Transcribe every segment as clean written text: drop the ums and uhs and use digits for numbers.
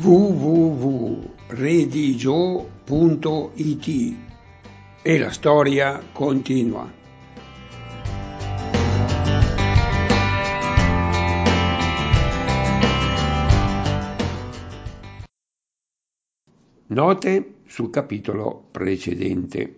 www.redigio.it e la storia continua. Note sul capitolo precedente.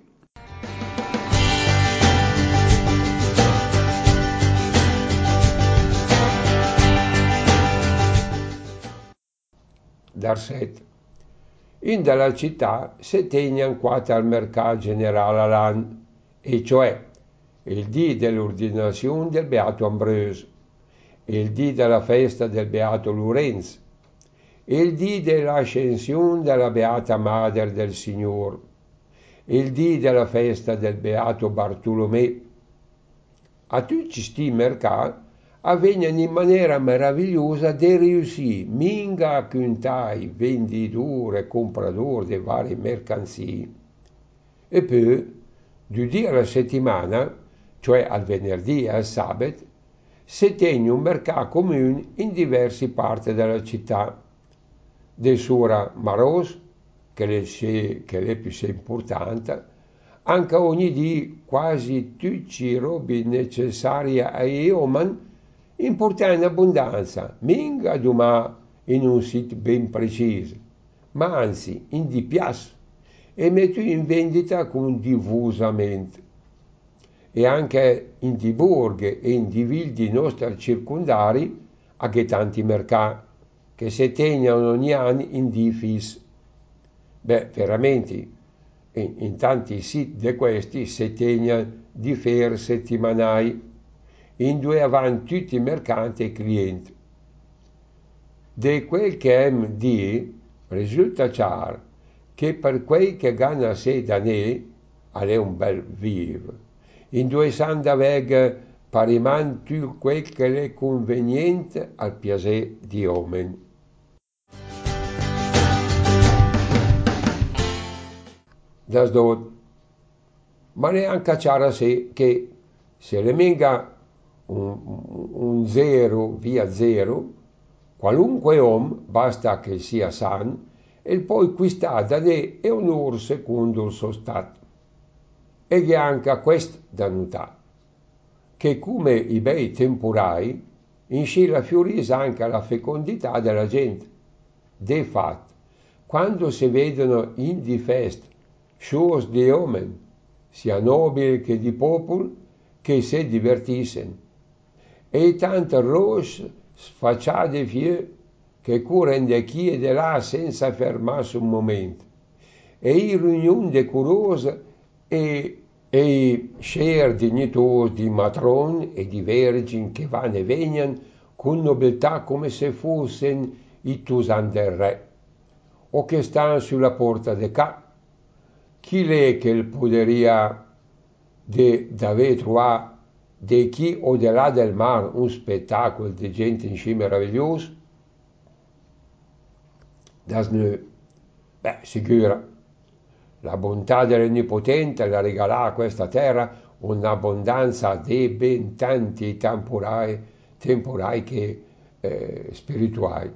Darset. In dalla città si tenian quattro al mercato generale l'anno, e cioè il dì dell'ordinazione del Beato Ambrosio, il dì della festa del Beato Lorenzo, il dì dell'ascensione della Beata Madre del Signore, il dì della festa del Beato Bartolomeo. A tutti questi mercati avvengono in maniera meravigliosa dei riusciti, minga a contai, venditori e compratori di varie mercanzie. E poi, 2 giorni alla settimana, cioè al venerdì e al sabato, si tiene un mercato comune in diverse parti della città. De sura Maros, che è più importante, anche ogni dì quasi tutti i robi necessari ai uomini importa in abbondanza, minga domà in un sito ben preciso, ma anzi in di piazza e metto in vendita con diffusamente. E anche in di borghe e in di vildi nostri circondari, anche tanti mercati che si tengono ogni anno in di fis. Veramente, in tanti siti di questi si tengono di fer settimanali, in due avanti tutti i mercanti e clienti. Di quel che MD risulta chiaro che per quei che ganna sé da ne, è un bel vivo, in due sanda veg pariman tu quel che è conveniente al piacere di uomini. Das dot, ma neanche chiaro sé che se le minga un zero via zero, qualunque uomo, basta che sia sano, e poi quista da ne è onore secondo il suo stato. E che anche questo da notare, che come i bei temporai, in scilla fiorisce anche la fecondità della gente. De fatto, quando si vedono in di festa shows di uomini, sia nobili che di popolo, che si divertiscono, e tante rose sfacciate vie che curano di qui e di là senza fermarsi un momento, e i riunioni decorose e i scer dignitosi di matrone e di vergini che vanno e vengono con nobiltà come se fossero i tusan del re, o che stanno sulla porta di ca. Chi è che poderia d'aver trovato di chi o di là del mare un spettacolo di gente in sci meraviglioso? Das nu, sicura. La bontà dell'Onnipotente le regalà a questa terra un'abbondanza di ben tanti temporai che spirituali.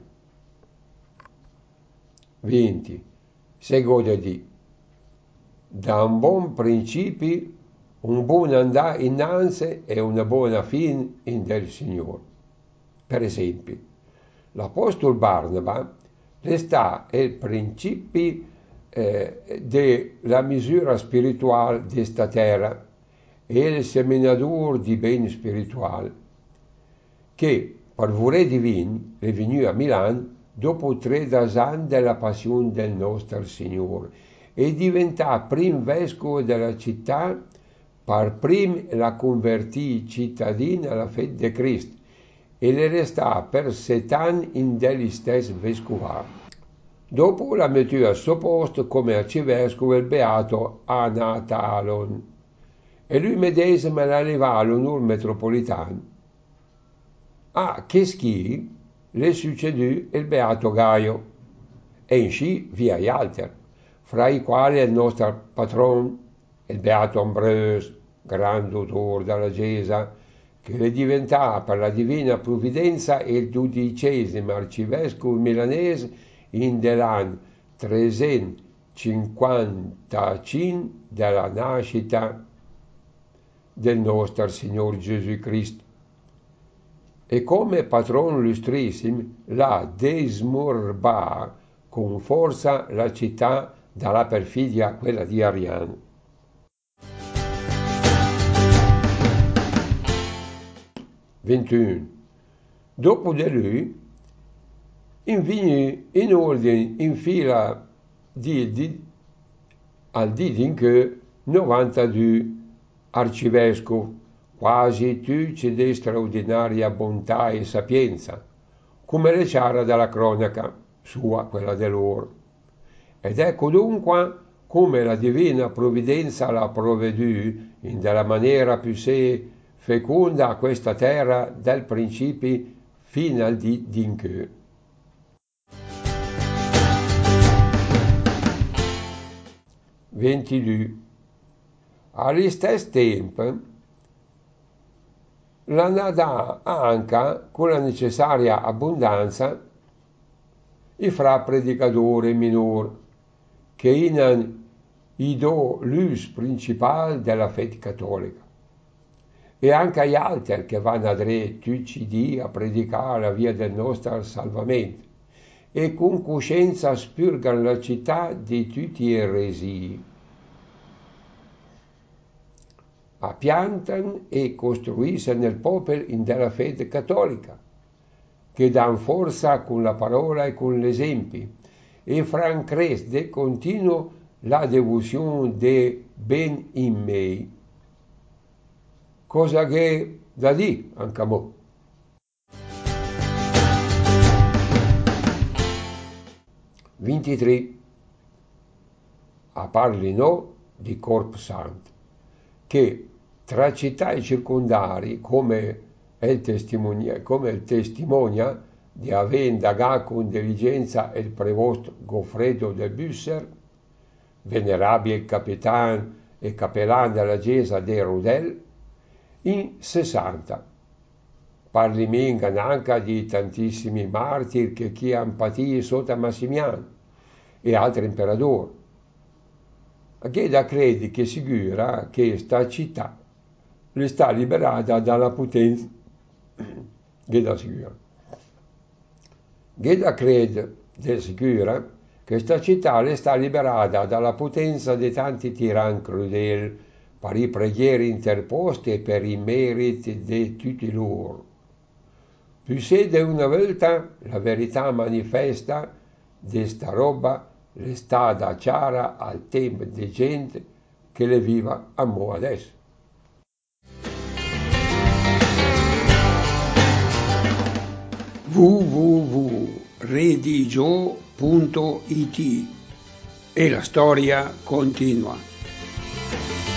20. Se gode di da un buon principio, un buon andare innanzi e una buona fine in del Signore. Per esempio, l'Apostolo Barnaba resta il principio della misura spirituale di questa terra e il seminatore di beni spirituali, che per volere divino è venuto a Milano dopo 3 anni della passione del nostro Signore e diventa prim vescovo della città, per prim la convertì cittadina alla fede di Cristo e le resta per 7 anni in degli stessi vescovati. Dopo la mettò al suo posto come arcivescovo il beato Anatalon e lui medesimo la levò all'onore metropolitano. A Cheschi le succedù il beato Gaio e in sci via gli altri, fra i quali il nostro patron, il beato Ambrosio, gran dottore della Chiesa, che le diventò per la divina provvidenza il 12° arcivescovo milanese in dell'anno 355 della nascita del nostro Signore Gesù Cristo. E come patrono illustrissimo la desmurbà con forza la città dalla perfidia, quella di Ariano. Dopo di lui, in ordine in fila al dì dinché 92 arcivescovi, quasi tutti di straordinaria bontà e sapienza, come le chiara dalla cronaca sua, quella di loro. Ed ecco dunque come la divina provvidenza l'ha provveduto in della maniera più feconda a questa terra dal principio fino al dì dinché. Allo stesso tempo, la Nadà anche con la necessaria abbondanza i fra predicatori minori, che in ido l'us principale della fede cattolica, e anche agli altri che vanno a tutti i giorni a predicare la via del nostro salvamento, e con coscienza spurgano la città di tutti gli eresi. Appiantano e costruiscono nel popolo in della fede cattolica, che danno forza con la parola e con l'esempio, e francresce continuo la devozione de ben in me, cosa che da di anche a mo. A parli no di Corpo Santo, che tra città e circondari, come il testimonia di aver indagato con diligenza il prevosto Goffredo del Busser, venerabile capitano e cappellano della Chiesa di Rodel, in 60. Parlimengan anche di tantissimi martiri che chi hanno patito sotto Massimiano e altri imperatori. Che da credi che sicura che sta città le sta liberata dalla potenza. Che da sicura. Che da credi del sicura che sta città le sta liberata dalla potenza di tanti tiranni crudeli per i preghiere interposte e per i meriti di tutti loro. Più sede una volta la verità manifesta di sta roba le sta da chiara al tempo di gente che le viva a mo' adesso. www.redigio.it e la storia continua.